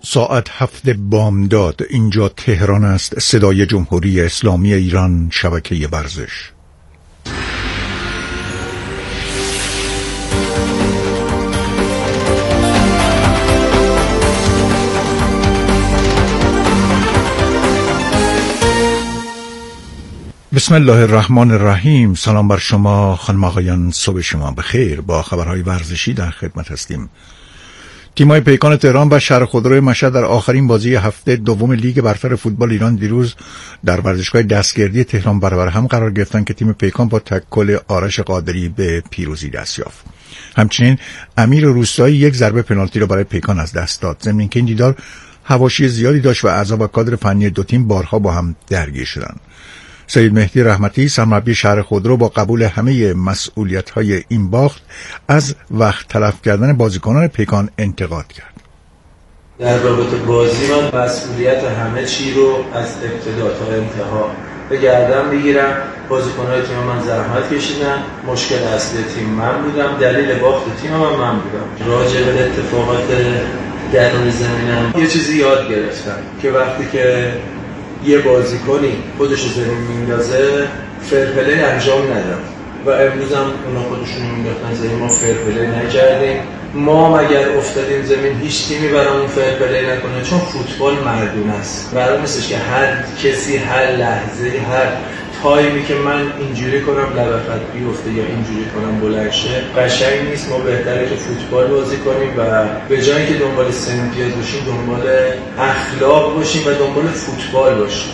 ساعت 7 بامداد. اینجا تهران است. صدای جمهوری اسلامی ایران، شبکه ورزش. بسم الله الرحمن الرحیم. سلام بر شما خانم آقایان، صبح شما بخیر. با خبرهای ورزشی در خدمت هستیم. تیم‌های پیکان تهران و شهر خودروی مشهد در آخرین بازی هفته دوم لیگ برتر فوتبال ایران دیروز در ورزشگاه دستگردی تهران برابر هم قرار گرفتند که تیم پیکان با تکل آرش قادری به پیروزی دست یافت. همچنین امیر روستایی یک ضربه پنالتی را برای پیکان از دست داد. ضمن اینکه این دیدار حواشی زیادی داشت و اعضا و کادر فنی دو تیم بارها با هم درگیر شدند. سید مهدی رحمتی سرمربی شهر خودرو با قبول همه مسئولیت‌های این باخت از وقت تلف کردن بازیکنان پیکان انتقاد کرد. در رابطه بازی من مسئولیت همه چی رو از ابتدا تا انتها به گردن میگیرم. بازیکن‌های تیم من زحمت کشیدن، مشکل اصلی تیم من بودم، دلیل باخت تیم من بودم. راجع به اتفاقات درون زمینم یه چیزی یاد گرفتم که وقتی که یه بازیکنی خودش رو زمین میندازه فرپلی انجام ندم و امروز هم اونا خودشون مینداختن زمین، ما فرپلی نکردیم. ما مگر افتادیم زمین هیچ تیمی برامون فرپلی نکنه، چون فوتبال مردونه است. قرار نیستش که هر کسی هر لحظه هر تایمی که من اینجوری کنم لبخند بیفته یا اینجوری کنم بلند شه قشنگ نیست. ما بهتره که فوتبال بازی کنیم و به جای که دنبال سنتیاز باشیم دنبال اخلاق باشیم و دنبال فوتبال باشیم.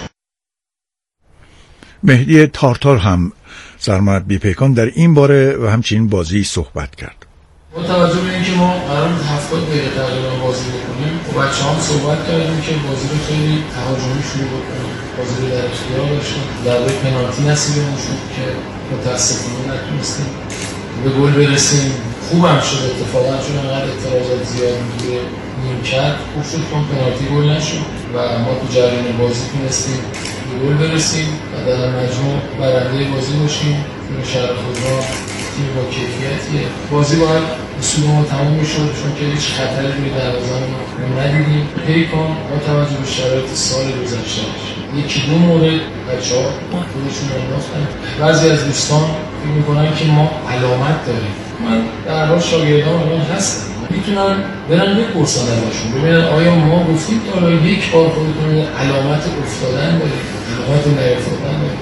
مهدی تارتار هم سرمربی پیکان در این باره و همچنین بازی صحبت کرد. با توجه به اینکه ما قرار بود 70 دقیقه تقریبا بازی بکنیم، با بچه‌ها صحبت کردیم که بازی رو خیلی تهاجمی شروع بکنیم. بازی رو در اختیار داشتیم. ضربه پنالتی نصیبمون شد که متأسفانه نتونستیم به گل برسیم. خوبم شد اتفاقا، چون انقدر اعتراضات زیاد میگیره نیمکت خوب شد که پنالتی گل نشد و ما تو جریان بازی تونستیم به گل برسیم و در مجموع برنده بازی باشیم. تیم شهر خودرو تیم با کیفیتیه. بازی باید اصول ما تمام میشد، چون که هیچ خطری روی دروازه ما ندیدیم. پیکان با توجه به شرایط سال گذشته‌اش یکی دو مورد بچه‌ها خودشون انداختن. بعضی از دوستان فکر می‌کنن که ما علامت داریم. من در حال شاگردان الان هستم، میتونن برن بپرسن ازشون ببینن آیا ما گفتیم که حالا یک بار خودتون علامت افتادن داریم، علامت نیفتادن داریم.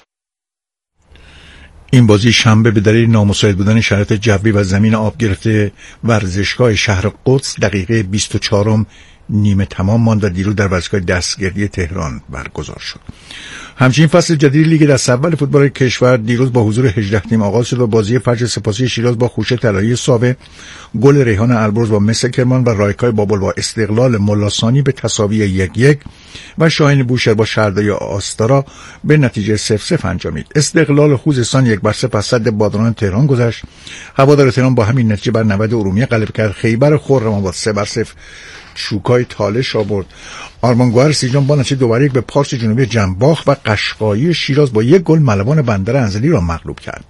این بازی شنبه به دلیل نامساعد بودن شرایط جوی و زمین آب گرفته ورزشگاه شهر قدس دقیقه 24 نیمه تمام ماند و دیروز در ورزشگاه دستگردی تهران برگزار شد. همچنین فصل جدید لیگ دست اول فوتبال کشور دیروز با حضور 18 تیم آغاز شد و بازی فجر سپاسی شیراز با خوشه طلایی ساوه، گل ریحان البرز با مس کرمان و رایکای بابل با استقلال ملاثانی به تساوی 1-1 و شاهین بوشهر با شهرداری آستارا به نتیجه 0-0 انجامید. استقلال خوزستان 1-0 از صد بادران تهران گذشت. هوادار تهران با همین نتیجه بر 90 ارومیه غلبه کرد. خیبر خرم‌آباد 3-0 شوکای تالش آورد. آرمانگوهر سیجان با نتیجه 2-1 به پارس جنوبی جنباخ و قشقایی شیراز با 1 گل ملوان بندر انزلی را مغلوب کرد.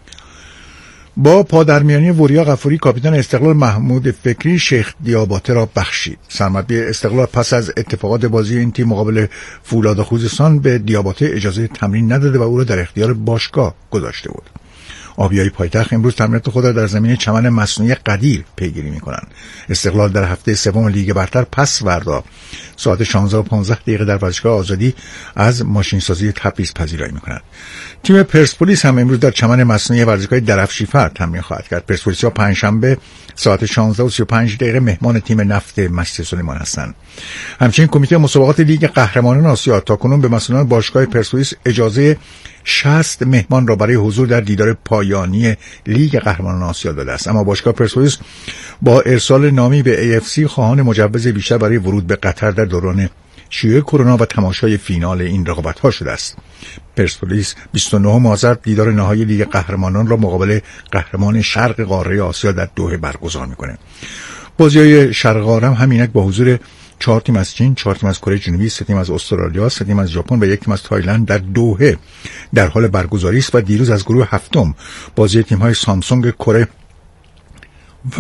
با پادرمیانی وریا غفوری کاپیتان استقلال محمود فکری شیخ دیاباته را بخشید. سرمربی استقلال پس از اتفاقات بازی این تیم مقابل فولاد خوزستان به دیاباته اجازه تمرین نداده و او را در اختیار باشگاه گذاشته بود. آبیای پایتخت امروز تمرینات خود را در زمین چمن مصنوعی قدیر پیگیری می‌کنند. استقلال در هفته سوم لیگ برتر پس فردا ساعت 16:15 در ورزشگاه آزادی از ماشینسازی تبریز پذیرایی می‌کند. تیم پرسپولیس هم امروز در چمن مصنوعی ورزشگاه درفشیفر تمرین خواهد کرد. پرسپولیس‌ها پنجشنبه ساعت 16:35 مهمان تیم نفت مشت سلیمان هستند. همچنین کمیته مسابقات لیگ قهرمانان آسیا تاکنون به مسئولان باشگاه پرسپولیس اجازه 60 مهمان را برای حضور در دیدار پایانی لیگ قهرمانان آسیا داده است، اما باشگاه پرسپولیس با ارسال نامی به AFC خواهان مجوز بیشتر برای ورود به قطر در دوران شیوع کرونا و تماشای فینال این رقابت‌ها شده است. پرسپولیس 29 آذر دیدار نهایی لیگ قهرمانان را مقابل قهرمان شرق قاره آسیا در دوحه برگزار می‌کند. بازی‌های شرق قاره هم همینک با حضور 4 تیم از چین، 4 تیم از کره جنوبی، 3 تیم از استرالیا، 3 تیم از ژاپن و 1 تیم از تایلند در دوحه در حال برگزاری است و دیروز از گروه هفتم بازی تیم‌های سامسونگ کره و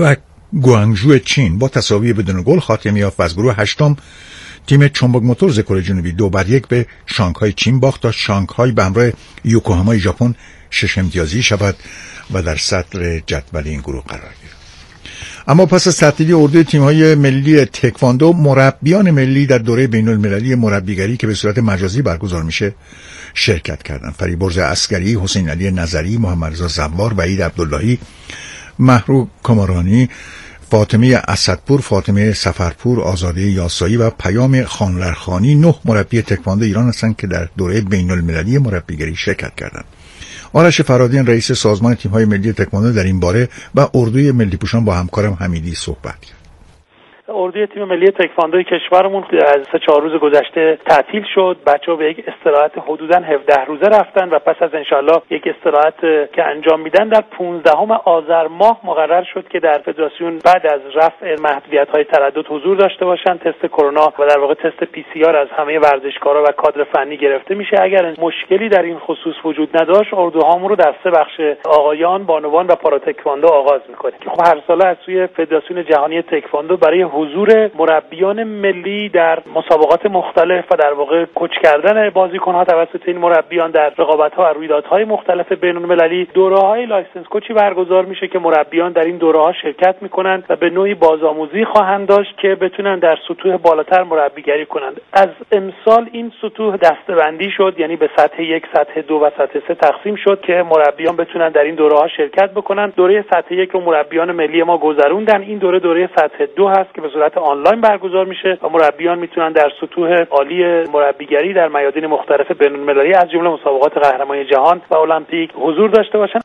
گوانگژو چین با تساوی بدون گل خاتمه یافت و از گروه هشتم تیم چونبوک موتورز کره جنوبی 2-1 به شانگهای چین باخت تا شانگهای به همراه یوکوهامای ژاپن 6 امتیازی شود و در صدر جدول این گروه قرار گیرد. اما پس از تعطیلی اردوی تیم‌های ملی تکواندو، مربیان ملی در دوره بین‌المللی مربیگری که به صورت مجازی برگزار میشه شرکت کردند. فریبرز عسکری، حسین علی نظری، محمد رضا زوار، وحید عبداللهی، محرو کمارانی، فاطمه اسدپور، فاطمه سفرپور، آزاده یاسایی و پیام خانلرخانی 9 مربی تکواندو ایران هستند که در دوره بین‌المللی مربیگری شرکت کردند. آرش فرادین رئیس سازمان تیم‌های ملی تکواندو در این باره و اردوی ملی پوشان با همکارم حمیدی صحبت کرد. اردوی تیم ملی تکواندوی کشورمون از 3-4 روز گذشته تعطیل شد. بچه‌ها به یک استراحت حدوداً 17 روزه رفتن و پس از انشالله یک استراحت که انجام میدن در 15 آذر ماه مقرر شد که در فدراسیون بعد از رفع محدودیت‌های تردد حضور داشته باشن. تست کرونا و در واقع تست PCR از همه ورزشکارا و کادر فنی گرفته میشه. اگر مشکلی در این خصوص وجود نداشت، اردوهامون رو در 3 بخش آقایان، بانوان و پاراتکواندو آغاز می‌کنیم که خب هر ساله از سوی فدراسیون جهانی تکواندو برای حضور مربیان ملی در مسابقات مختلف و در واقع کوچ کردن بازیکن‌ها توسط این مربیان در رقابت‌ها و رویدادهای مختلف بین‌المللی دوره‌های لایسنس کوچی برگزار میشه که مربیان در این دوره‌ها شرکت می‌کنند و به نوعی بازآموزی خواهند داشت که بتونن در سطوح بالاتر مربیگری کنند. از امسال این سطوح دسته‌بندی شد، یعنی به سطح 1، سطح 2 و سطح 3 تقسیم شد که مربیان بتونن در این دوره‌ها شرکت بکنن. دوره سطح 1 رو مربیان ملی ما گذروندن. این دوره سطح 2 هست که به صورت آنلاین برگزار میشه و مربیان میتونن در سطوح عالی مربیگری در میادین مختلف بین‌المللی از جمله مسابقات قهرمانی جهان و المپیک حضور داشته باشن.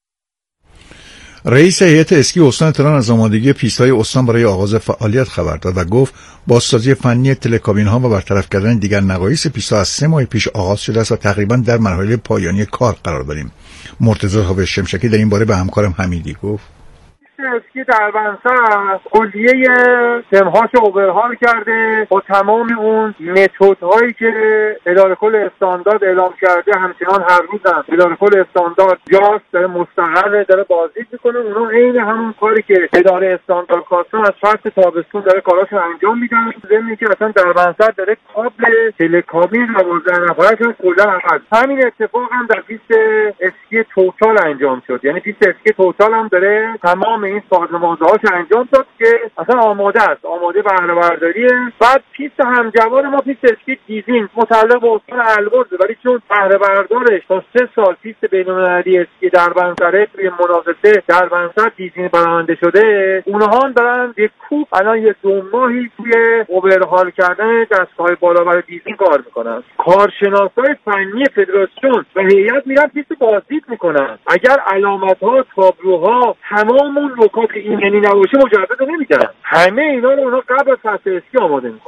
رئیس هیئت اسکی استان تهران از آمادگی پیست‌های استان برای آغاز فعالیت خبر داد و گفت بازسازی فنی تلکابین‌ها و برطرف کردن دیگر نقایص پیست‌ها از 3 ماه پیش آغاز شده است و تقریباً در مرحله پایانی کار قرار داریم. مرتضی حافظ شمشکی در این باره به همکارم حمیدی گفت اسکی در بنسر کلیه تمهاش اوورهال کرده با تمام اون متدهایی که اداره کل استاندارد اعلام کرده همچنان هر روز هم اداره کل استاندارد جاست داره مستقر داره بازدید میکنه. اونا عین همون کاری که اداره استاندارد کاستن از فصل تابستون داره کاراشو انجام میدن. ضمن که اصلا در بنسر داره کابل تلکابین 12 نفرشون کلا عوض. همین اتفاق هم در پیست اسکی توتال انجام شد. یعنی پیست اسکی توتال هم داره تمام این سازماندهاش انجام داد که اصلا آماده است، آماده بهره برداریه. بعد پیست همجوار ما پیست اسکی دیزین متعلق به استان البرز، ولی چون بهره بردارش تا 3 سال پیست بین‌المللی اسکی دربنسره توی منافسه دربنسر دیزین برآورده شده، اونها هم دارن یک کوب الان 2 ماهی توی اوورهال کردن دستگاه بالابر دیزین کار میکنن. کارشناسای فنی فدراسیون و هیئت میرن پیست بازدید میکنن. اگر علامت‌ها، تابلوها، تمام اون نکات ایمنی نباشه مجوز نمیدن. همه اینا رو اونها قبل از فصل اسکی آماده میکنن.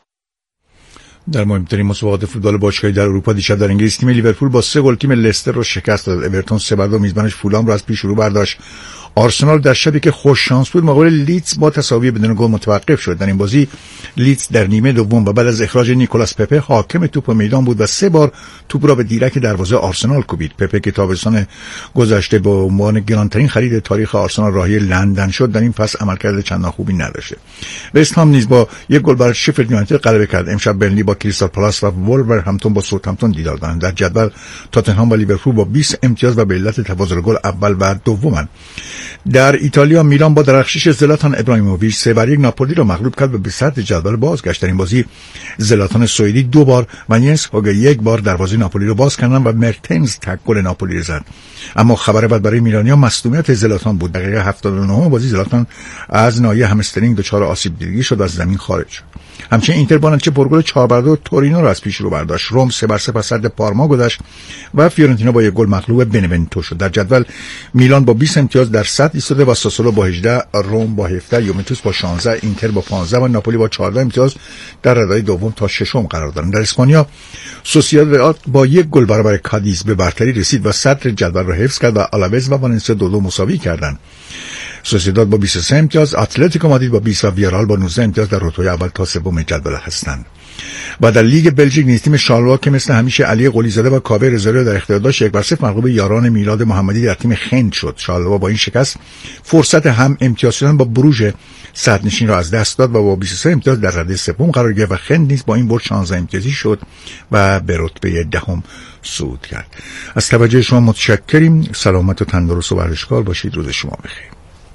در مهمترین مسابقات فوتبال باشگاهی در اروپا دیشب در انگلیس تیم لیورپول با 3 گل تیم لستر رو شکست داد. اورتون 3-2 میزبانش فولام رو از پیش رو برداشت. آرسنال در شبی که خوش شانس بود مقابل لیدز با تساوی بدون گل متوقف شد. در این بازی لیدز در نیمه دوم و بعد از اخراج نیکولاس پپه حاکم توپ میدان بود و 3 بار توپ را به دیرک دروازه آرسنال کوبید. پپه که تابستان گذشته به عنوان گرانترین خرید تاریخ آرسنال راهی لندن شد، در این فصل عملکرد چندان خوبی نداشته. وست هم نیز با 1 گل بر شفیلد یونایتد غلبه کرد. امشب برنلی با کریستال پالاس و وولورهمپتون با ساوثهمپتون دیدار دارند. در جدول تاتنهام و لیورپول با 20 امتیاز و به علت تفاضل گل اول و دومند. در ایتالیا میلان با درخشش زلاتان ابراهیموویچ 3-1 ناپولی را مغلوب کرد و به صدر جدول بازگشت. در این بازی زلاتان سوئدی 2 بار و ینس هوگه 1 بار دروازه ناپولی را باز کردند و مرتنز تک گل ناپولی را زد. اما خبر بد برای میلانیا مصدومیت زلاتان بود. دقیقه 79 بازی زلاتان از ناحیه همسترینگ دچار آسیب دیدگی شد و از زمین خارج شد. همچنین اینتر بانچه پرگل 4-2 تورینو را از پیش رو برداشت. روم 3-0 پس صدر پارما گذشت و فیورنتینا با 1 گل مغلوب بنونتو شد. در جدول میلان با 20 امتیاز در صدر ایستاده و ساسولو با 18، روم با 17، یوونتوس با 16، اینتر با 15 و ناپولی با 14 امتیاز در ردای دوم تا ششم قرار دارند. در اسپانیا سوسییداد با 1 گل برابر کادیز به برتری رسید و صدر جدول را حفظ کرد و آلاوز و والنسیا 2-2 مساوی کردند. سوسیداد با 23 امتیاز، اتلتیکو مادرید با 20 و ویارال با 19 امتیاز در رتبه اول تا سوم جدول هستند. و در لیگ بلژیک نیز تیم شارلوا که مثل همیشه علی قلیزاده و کاوه رضایی در اختیار داشت 1-0 مغلوب یاران میلاد محمدی در تیم خند شد. شارلوا با این شکست فرصت هم امتیاز شدن با بروژ صدرنشین را از دست داد و با 23 امتیاز در رده سوم قرار گرفت و خند نیز با این برد 16 امتیازی شد و به رتبه دهم صعود کرد. از توجه شما متشکریم. سلامت و تندرست و ورزشکار باشید. روز شما بخیر.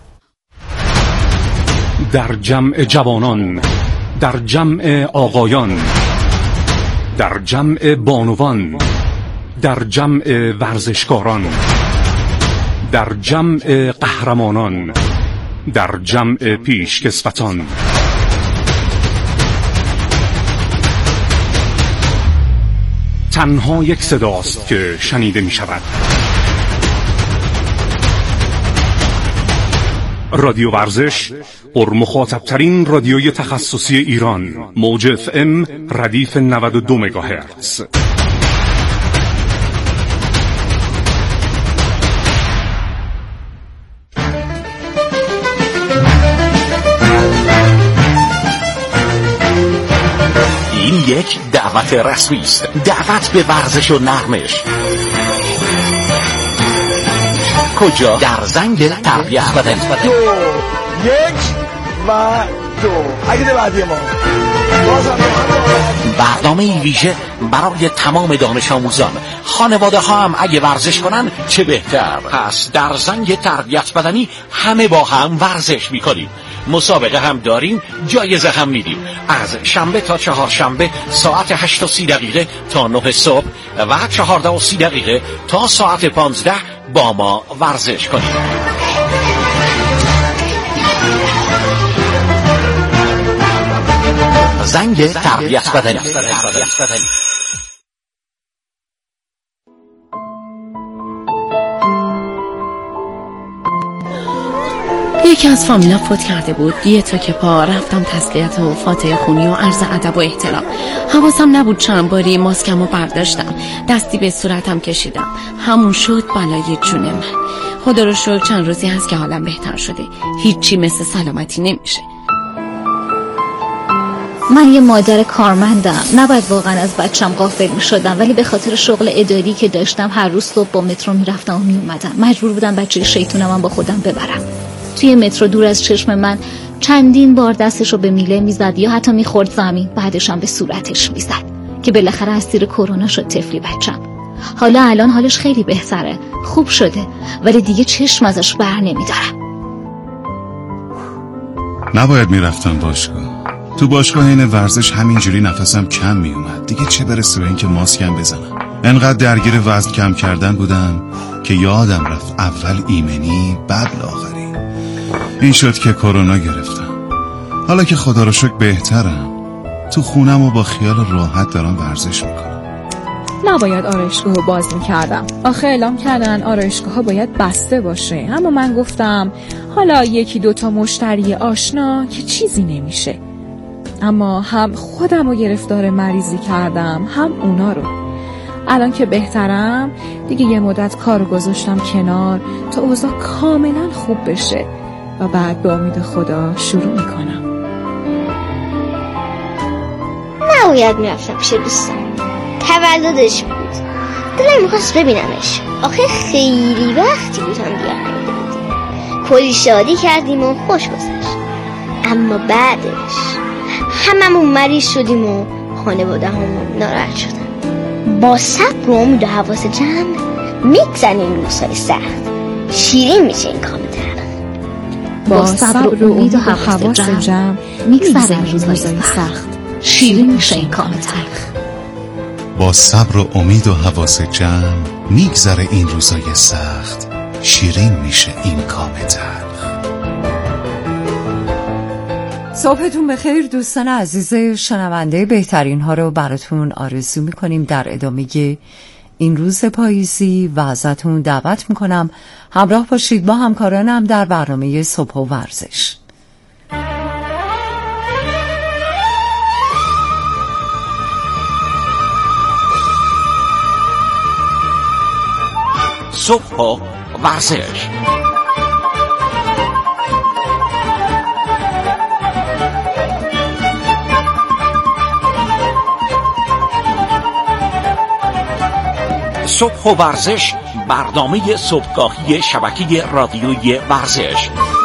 در جمع جوانان، در جمع آقایان، در جمع بانوان، در جمع ورزشکاران، در جمع قهرمانان، در جمع پیشکسوتان، تنها یک صداست که شنیده می شود. رادیو ورزش، پرمخاطب‌ترین رادیوی تخصصی ایران، موج FM ردیف 92 مگاهرتز. این یک دعوت رسمی است، دعوت به ورزش و نرمش. کجا؟ در زنگ تربیت بدنی. 2 1 و 2. اگه بعدی ما برنامه ویژه برای تمام دانش آموزان. خانواده ها هم اگه ورزش کنن چه بهتر. پس در زنگ تربیت بدنی همه با هم ورزش میکنیم. مسابقه هم داریم، جایزه هم میدیم. از شنبه تا چهارشنبه ساعت 8:30 تا 9 صبح و 14:30 تا ساعت 15 با ما ورزش کنید. زنگ تربیت بدنی. یکی از فامیلا فوت کرده بود. یه تا که پا رفتم تسلیت و فاتحه خونی و عرض ادب و احترام. حواسم نبود چند باری ماسکمو برداشتم، دستی به صورتم کشیدم. همون شد بلای جون من. خدا رو شکر چند روزی هست که حالم بهتر شده. هیچی مثل سلامتی نمیشه. من یه مادر کارمندم، نباید واقعا از بچم غافل میشدم، ولی به خاطر شغل اداری که داشتم هر روز صبح با مترو میرفتم و میومدم. مجبور بودم بچه شیطونم با خودم ببرم. توی مترو دور از چشم من چندین بار دستشو به میله میزد یا حتی میخورد زمین، بعدش هم به صورتش میزد که بالاخره از زیر کرونا شد طفلی بچم. حالا الان حالش خیلی بهتره، خوب شده، ولی دیگه چشم ازش بر نمیدارم. نباید میرفتم باشگاه. تو باشگاه این ورزش همینجوری نفسم کم میومد، دیگه چه برسه به این که ماسکم بزنم. انقدر درگیر وزن کم کردن بودم که یادم رفت اول ایمنی بعد لاغری. این شد که کرونا گرفتم. حالا که خدا رو شکر بهترم، تو خونم و با خیال راحت دارم ورزش میکنم. نباید آرایشگاه رو باز میکردم. آخه اعلام کردن آرایشگاه ها باید بسته باشه. اما من گفتم حالا یکی دوتا مشتری آشنا که چیزی نمیشه. اما هم خودم رو گرفتار مریضی کردم، هم اونا رو. الان که بهترم دیگه یه مدت کارو گذاشتم کنار تا اوضاع کاملا خوب بشه و بعد به امید خدا شروع میکنم. نباید میرفتم پیش دوستم، تولدش بود، دلم میخواست ببینمش. آخه خیلی وقتی بود هم دیگر ندیده بودیم. کلی شادی کردیم و خوش گذشت. اما بعدش هممون مریض شدیم و خانواده همون ناراحت شدن. با صبر و امید و حواس جمع میگذریم روزهای سخت، شیرین میشه این کام تلخ. با صبر و امید و حواس جمع میگذریم روزهای سخت، شیرین میشه این کام تلخ. با صبر و امید و حواس جمع میگذره این روزای سخت، شیرین میشه این کام تلخ. صبحتون بخیر دوستان عزیز شنونده، بهترین ها رو براتون آرزو میکنیم در ادامه این روز پاییزی و ازتون دعوت میکنم همراه باشید با همکارانم در برنامه صبح و ورزش. صبح و ورزش. صبح و ورزش، برنامه صبحگاهی شبکه رادیویی ورزش.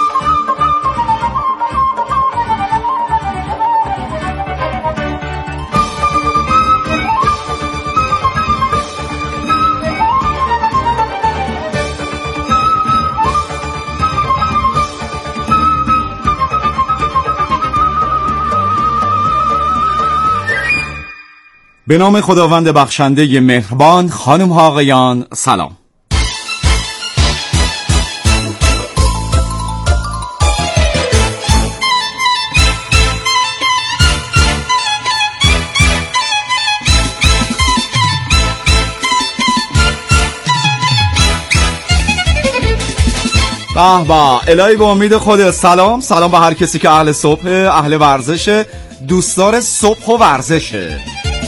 به نام خداوند بخشنده مهربان. خانم ها آقایان سلام. به به الهی به امید خود. سلام به هر کسی که اهل صبح، اهل ورزشه، دوستدار صبح و ورزشه.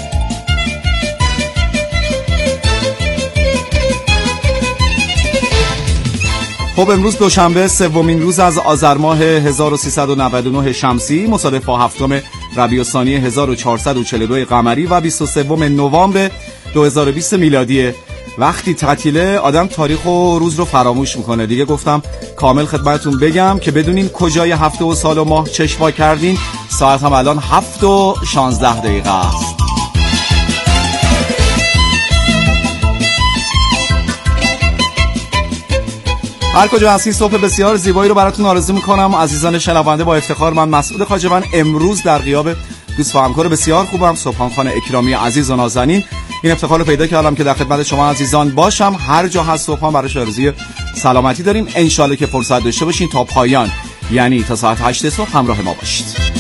خب امروز دوشنبه سومین روز از آذر ماه 1399 شمسی مصادف با هفتم ربیع الثانی 1442 قمری و 23 نوامبر 2020 میلادی. وقتی تعطیله آدم تاریخ و روز رو فراموش میکنه. دیگه گفتم کامل خدمتتون بگم که بدونین کجای هفته و سال و ماه چشم وا کردین. ساعت هم الان 7:16 است. هر کجا هستین صبح بسیار زیبایی رو براتون آرزو میکنم. عزیزان شنونده، با افتخار من مسعود خواجه‌بند امروز در غیاب دوست و همکار بسیار خوبم سبحان خان اکرامی عزیز و نازنین این افتخار رو پیدا کردم که در خدمت شما عزیزان باشم. هر جا هست صبحان براش آرزوی سلامتی داریم. ان شاءالله که فرصت داشته باشین تا پایان، یعنی تا ساعت 8 صبح همراه ما باشید.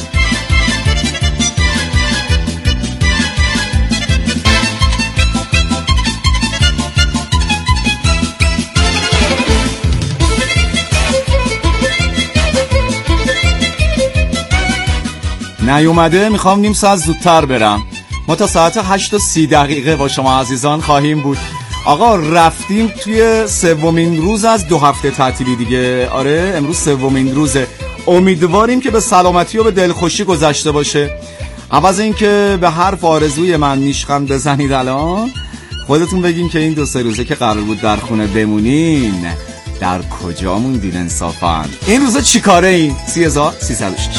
نیومده میخوام نیم ساعت زودتر برم. ما تا ساعت 8:30 با شما عزیزان خواهیم بود. آقا رفتیم توی سومین روز از 2 هفته تعطیلی دیگه. آره امروز سومین روزه. امیدواریم که به سلامتی و به دلخوشی گذشته باشه. عوض این که به حرف آرزوی من نیشخند بزنید الان خودتون بگین که این 2-3 روزه که قرار بود در خونه بمونین در کجا موندین انصافا؟ این روزا چی کاره این؟ 30306.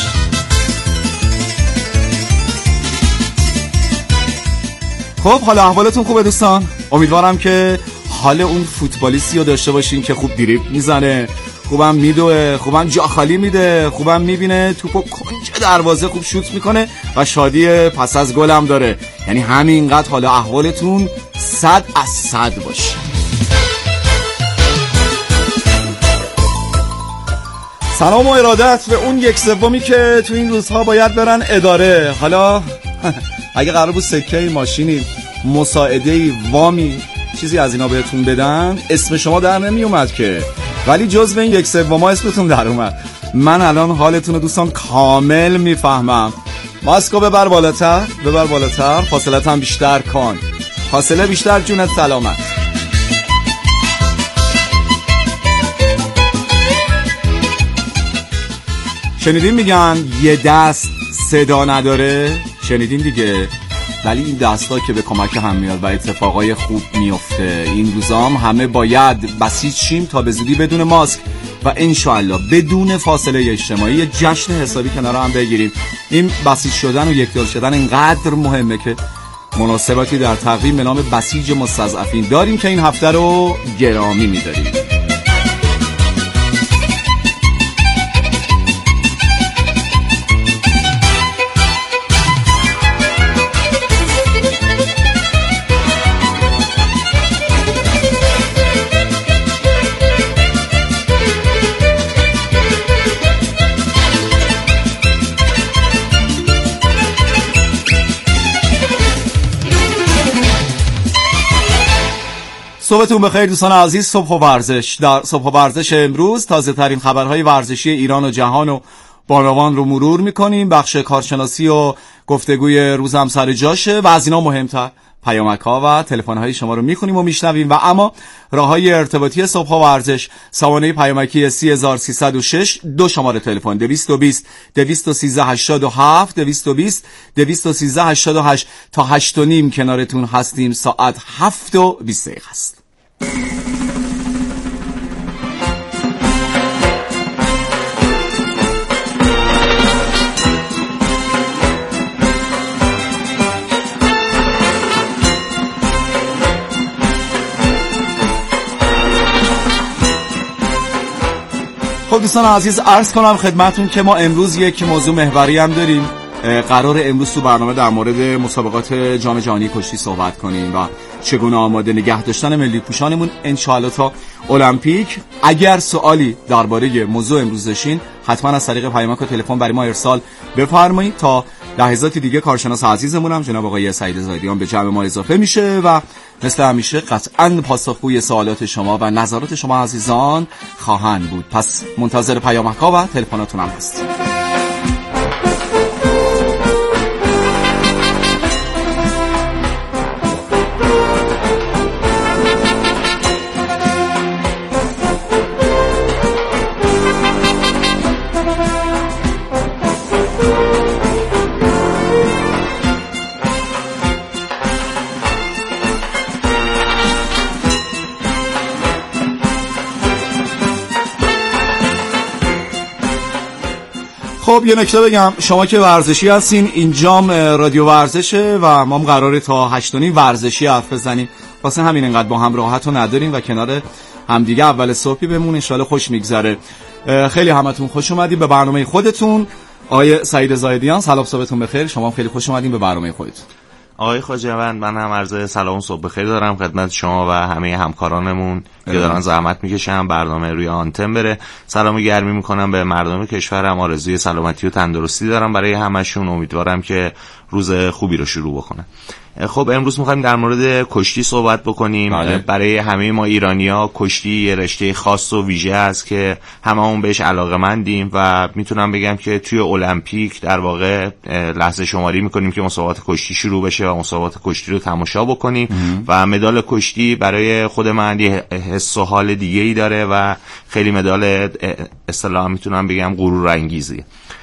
خب حالا احوالتون خوبه دوستان؟ امیدوارم که حال اون فوتبالیستی رو داشته باشین که خوب دریبل میزنه، خوبم میدوه، خوبم جا خالی میده، خوبم میبینه توپو کنج دروازه خوب شوت میکنه و شادی پس از گل هم داره. یعنی همینقدر حالا احوالتون 100 از 100 باشه. سلام و ارادت به اون 1/3 که تو این روزها باید برن اداره. حالا اگه قرار بود سکه ماشینی، مساعده‌ای، وامی، چیزی از اینا بهتون بدن اسم شما در نمی اومد که، ولی جزو این 1/3 اسمتون در اومد. من الان حالتون رو دوستان کامل میفهمم. ماسکو ببر بالاتر، فاصلت هم بیشتر کن، فاصله بیشتر جونت سلامت. شنیدین میگن یه دست صدا نداره؟ شنیدین دیگه. ولی این دستا که به کمک هم میاد و اتفاقای خوب میفته. این روزا هم همه باید بسیج شیم تا به زودی بدون ماسک و انشالله بدون فاصله اجتماعی یه جشن حسابی کنار هم بگیریم. این بسیج شدن و یکدار شدن اینقدر مهمه که مناسباتی در تقویم به نام بسیج مستضعفین داریم که این هفته رو گرامی میداریم. صبحتون بخیر دوستان عزیز. صبح و ورزش. در صبح و ورزش امروز تازه ترین خبرهای ورزشی ایران و جهان و بانوان رو مرور میکنیم. بخش کارشناسی و گفتگوی روز هم سر جاشه و از اینا مهمتر پیامک‌ها و تلفن‌های شما رو می‌خونیم و میشنویم. و اما راه‌های ارتباطی صبح‌ها ورزش، سامانه پیامکی 3306، 2 شماره تلفن 220 213 87 220 213 88 تا 8:30 کنارتون هستیم. ساعت 7:20 است. خب دوستان عزیز، عرض کنم خدمتون که ما امروز یک موضوع محوری هم داریم. قرار امروز تو برنامه در مورد مسابقات جام جهانی کشتی صحبت کنیم و چگونه آماده نگه داشتن ملی پوشانمون انشاءالله تا المپیک. اگر سوالی درباره موضوع امروز داشتین حتما از طریق پیامک و تلفن برای ما ارسال بفرمایید. تا لحظات دیگه کارشناس عزیزمون هم جناب آقای سعید زاهدیان به جمع ما اضافه میشه و مثل همیشه قطعاً پاسخگوی سوالات شما و نظرات شما عزیزان خواهند بود. پس منتظر پیامک‌ها و تلفناتون هم هستیم. خب یه نکته بگم، شما که ورزشی هستین، اینجام رادیو ورزشه و ما هم قراره تا 8:30 ورزشی حرف بزنیم. واسه همین اینقدر با هم راحتو نداریم و کنار همدیگه اول صبحی بمون، ان شاءالله خوش میگذره. خیلی همتون خوش اومدین به برنامه خودتون. آقای سعید زاهدیان سلام، صبحتون بخیر. شما هم خیلی خوش اومدین به برنامه خودتون. آقای خواجه‌وند، من هم عرض سلام صبح بخیر دارم خدمت شما و همه همکارانمون که دارن زحمت میکشن برنامه روی آنتن بره. سلام گرمی میکنم به مردم کشورم، آرزوی سلامتی و تندرستی دارم برای همشون. امیدوارم که روز خوبی رو شروع بکنن. خب امروز می‌خوایم در مورد کشتی صحبت بکنیم. برای همه ما ایرانی‌ها کشتی یه رشته خاص و ویژه است که هممون بهش علاقه‌مندیم و میتونم بگم که توی المپیک در واقع لحظه شماری می‌کنیم که مسابقات کشتی شروع بشه و مسابقات کشتی رو تماشا بکنیم و مدال کشتی برای خود من یه حس و حال دیگه‌ای داره و خیلی مدال اصطلاحاً میتونم بگم غرورانگیزی.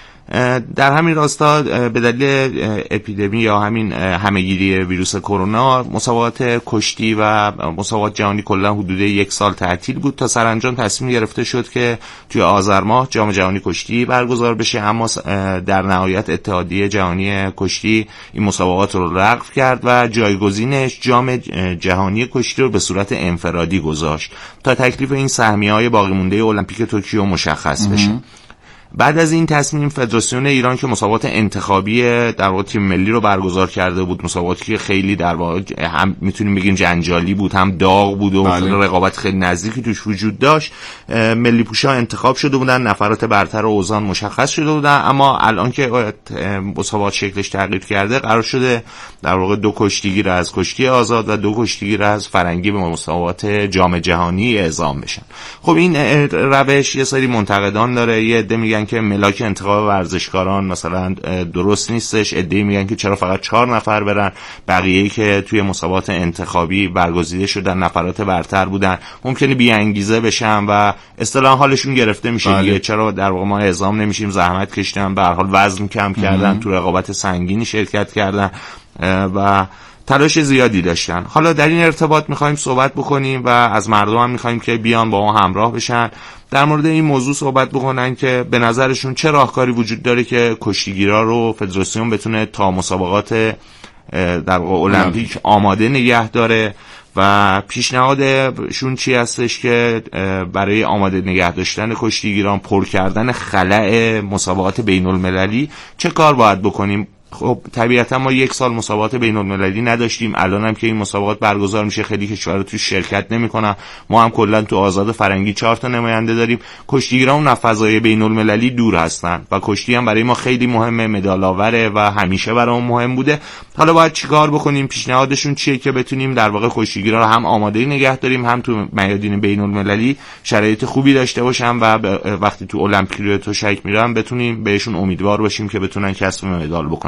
در همین راستا به دلیل اپیدمی یا همین همهگیری ویروس کرونا مسابقات کشتی و مسابقات جهانی کلا حدود 1 سال تعطیل بود تا سرانجام تصمیم گرفته شد که توی آذر ماه جام جهانی کشتی برگزار بشه، اما در نهایت اتحادیه جهانی کشتی این مسابقات رو لغو کرد و جایگزینش جام جهانی کشتی رو به صورت انفرادی گذاشت تا تکلیف این سهمیه‌های باقی مونده المپیک توکیو مشخص بشه. بعد از این تصمیم فدراسیون ایران که مسابقات انتخابی در واقع تیم ملی رو برگزار کرده بود، مسابقاتی که خیلی در واقع هم میتونیم بگیم جنجالی بود، هم داغ بود و رقابت خیلی نزدیکی توش وجود داشت، ملی پوشا انتخاب شده بودن، نفرات برتر و اوزان مشخص شده بودن. اما الان که مسابقات شکلش تغییر کرده، قرار شده در واقع 2 کشتیگیر از کشتی آزاد و 2 کشتیگیر از فرنگی به مسابقات جام جهانی اعزام بشن. خب این روش یه سری منتقدان داره. یه عده میگن که ملاک انتخاب ورزشکاران مثلا درست نیستش، عده‌ای میگن که چرا فقط 4 نفر برن، بقیه‌ای که توی مسابقات انتخابی برگزیده شدن نفرات برتر بودن ممکنه بی انگیزه بشن و اصطلاحاً حالشون گرفته میشه دیگه. چرا در واقع ما اعزام نمیشیم؟ زحمت کشیدن، به هر حال وزن کم کردن، تو رقابت سنگینی شرکت کردن و تلاش زیادی داشتن. حالا در این ارتباط میخوایم صحبت بکنیم و از مردم هم میخوایم که بیان با ما همراه بشن، در مورد این موضوع صحبت بکنن که به نظرشون چه راهکاری وجود داره که کشتیگیرا رو فدراسیون بتونه تا مسابقات در واقع المپیک آماده نگه داره و پیشنهادشون چی هستش که برای آماده نگه داشتن کشتیگیران، پر کردن خلأ مسابقات بین المللی چه کار باید بکنیم. خب طبیعتا ما 1 سال مسابقات بین المللی نداشتیم، الان هم که این مسابقات برگزار میشه خیلی کشورها توش شرکت نمیکنن. ما هم کلا تو آزاد فرنگی 4 تا نماینده داریم. کشتیگیران از فضای بین المللی دور هستن و کشتی هم برای ما خیلی مهمه، مدال آوره و همیشه برامون مهم بوده. حالا باید چیکار بکنیم؟ پیشنهادشون چیه که بتونیم در واقع کشتیگیرا رو هم آماده نگه داریم، هم تو میادین بین المللی شرایط خوبی داشته باشن و وقتی تو المپیک رو تو شک میرن بتونیم بهشون امیدوار باشیم که بتونن کسب مدال بکنن.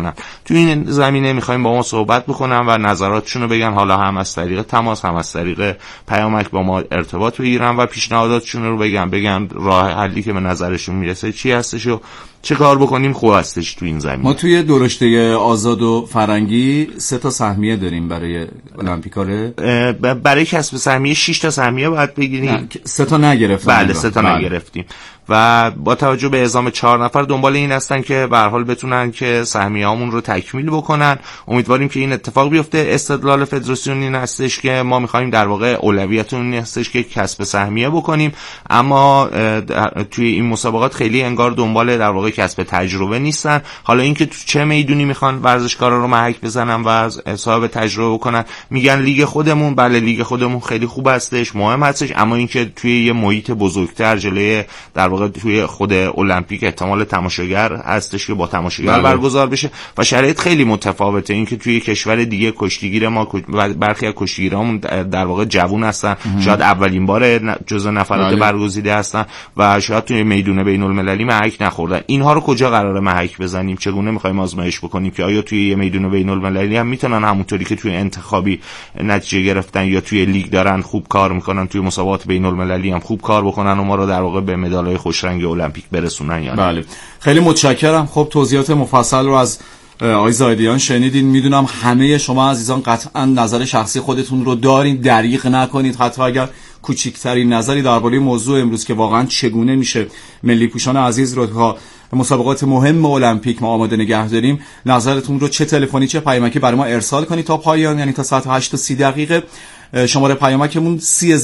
میکنن. تو این زمینه میخوایم با ما صحبت بکنن و نظراتشون رو بگن، حالا هم از طریق تماس هم از طریق پیامک با ما ارتباط بگیرن و پیشنهاداتشون رو بگن راه حلی که به نظرشون میرسه چی هستش و چه کار بکنیم خوب هستش تو این زمینه. ما توی درشته آزاد و فرنگی 3 تا سهمیه داریم برای المپیکاره. برای کسب سهمیه 6 تا سهمیه باید بگیریم. 3 تا نگرفتیم. بله 3 تا نگرفتیم و با توجه به اعزام 4 نفر دنبال این هستن که به هر حال بتونن که سهمیه‌هامون رو تکمیل بکنن. امیدواریم که این اتفاق بیفته. استدلال فدراسیون این هستش که ما می‌خوایم در واقع اولویتمون این هستش که کسب سهمیه بکنیم، اما توی این مسابقات خیلی انگار دنبال در واقع کسب تجربه نیستن. حالا اینکه تو چه میدونی میخوان ورزشکارا رو محک بزنن و حساب تجربه بکنن، میگن لیگ خودمون. بله لیگ خودمون خیلی خوب هستش، مهم هستش، اما اینکه توی یه محیط بزرگتر جلوی در واقع توی خود المپیک احتمال تماشاگر هستش که با تماشاگر برگزار بشه و شرایط خیلی متفاوته. اینکه توی کشور دیگه کشتیگیر ما برخی از کشتیگیرامون در واقع جوون هستن، شاید اولین بار جزو نفرات برگزیده هستن و شاید توی میدون بین‌المللی محک نخوردن. اینها رو کجا قراره محک بزنیم؟ چگونه می‌خوایم آزمایش بکنیم که آیا توی یه میدون بین‌المللی هم میتونن همونطوری که توی انتخابی نتیجه گرفتن یا توی لیگ دارن خوب کار میکنن، توی مسابقات بین‌المللی هم خوب کار بکنن و ما رو در واقع به مدال‌های خوشرنگ المپیک برسونن یا نه؟ بله خیلی متشکرم. خب توضیحات مفصل رو از آقای زاهدیان شنیدین. میدونم همه شما عزیزان قطعا نظر شخصی خودتون رو دارین، دریغ نکنید حتی اگر کوچکترین نظری درباره موضوع امروز که واقعا چگونه میشه ملی پوشان عزیز رو تا مسابقات مهم المپیک ما آماده نگه داریم، نظرتون رو چه تلفنی چه پیامکی برای ما ارسال کنید تا پایان، یعنی تا ساعت 8:30. شماره پیامکمون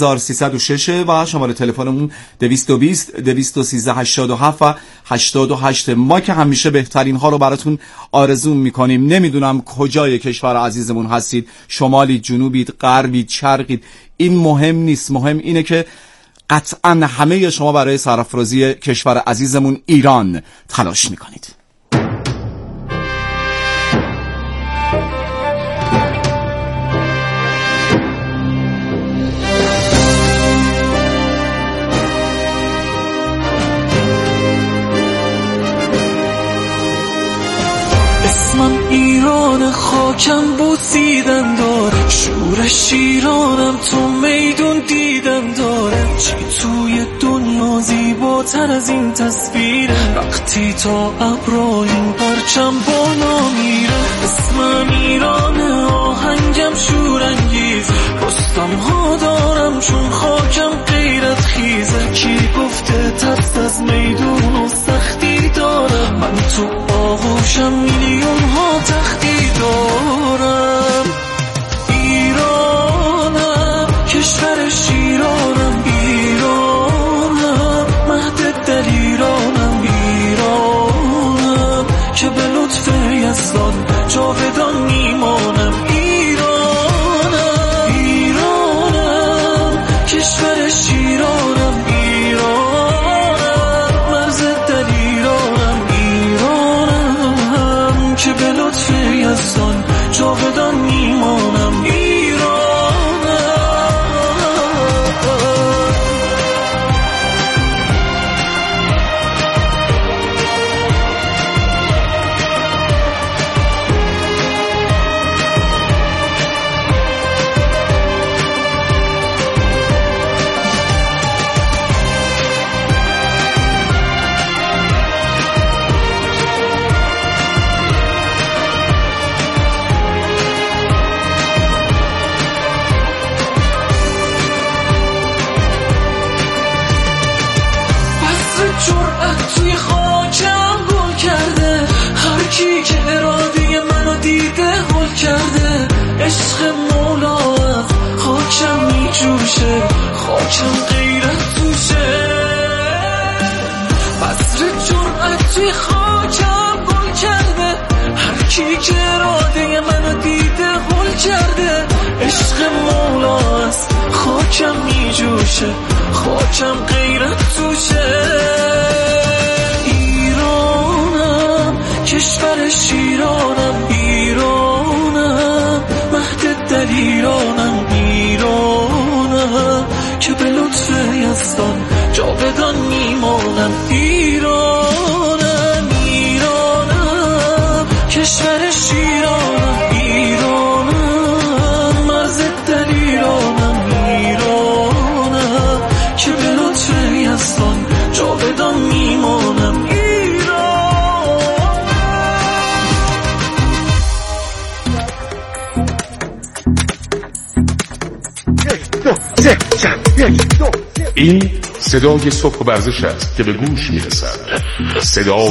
3306 و شماره تلفنمون 220 213 87 و 88. ما که همیشه بهترین ها رو براتون آرزو میکنیم. نمیدونم کجای کشور عزیزمون هستید، شمالید، جنوبید، غربید، شرقید، این مهم نیست. مهم اینه که قطعا همه شما برای سرافرازی کشور عزیزمون ایران تلاش میکنید. اسمم ایران، خاکم بوسیدن داره، شورش ایرانم، تو میدون دیدن داره. چی توی دنیا زیباتر از این تصویره، وقتی تا ابرا این پرچم بالا میره. اسمم ایرانه، آهنگم شورانگیز، رستم ها دارم چون خاکم غیرت خیزه. کی گفته ترس از میدون و سختی دارم، من تو آغوشم میلیون ها تختی دارم. ایرانم، کشور شیرانم، ایرانم، مهد در ایرانم، ایرانم که به لطف یزدان جاودان میمانم. ایرانم، ایرانم، کشور شیرانم، ایرانم، مرز در ایرانم، ایرانم که به لطف یزدان جاودان میمانم. عشق مولا از خاکم می جوشه، خاکم غیرت توشه. بذر جرأت توی خاکم گل کرده، هر کی که اراده منو دیده هل کرده. عشق مولا از خاکم می جوشه، خاکم غیرت توشه. ایرانم، کشور شیرانم، ایرانم، مهد در ایرانم، ایرانم که به لطف یزدان جاودان میمانم. ایرانم، ایرانم، کشور این صدای صبح و ورزش است که به گوش میرسد. صدای